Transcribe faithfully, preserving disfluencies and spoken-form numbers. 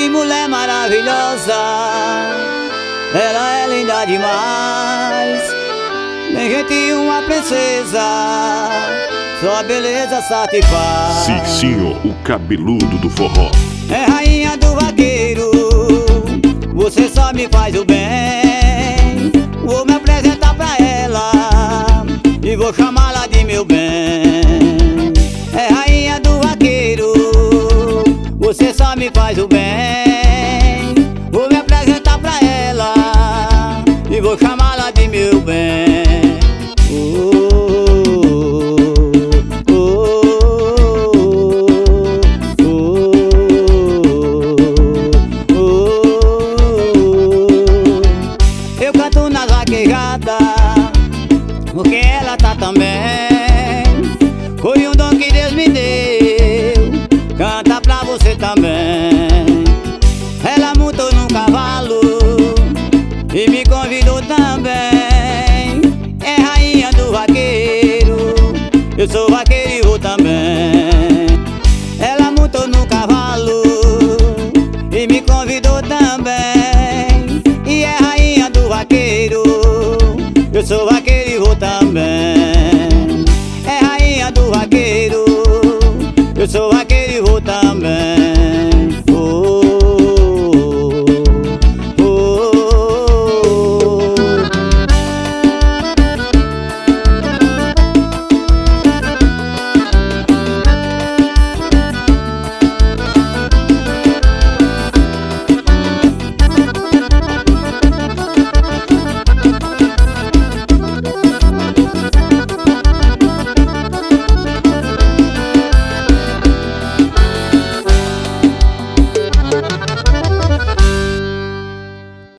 mulher maravilhosa, ela é linda demais. Nem gente uma princesa, sua beleza satisfaz. Cicinho, o cabeludo do forró. É rainha do vaqueiro, você só me faz o bem. Vou me apresentar pra ela e vou chamá-la de meu bem. É rainha do vaqueiro, você só me faz o bem. Vou me apresentar pra ela e vou chamá-la de meu bem. Eu canto nas vaquejadas porque ela tá também. Foi um dom que Deus me deu, canta pra você também. Ela montou num cavalo e me convidou também. É rainha do vaqueiro,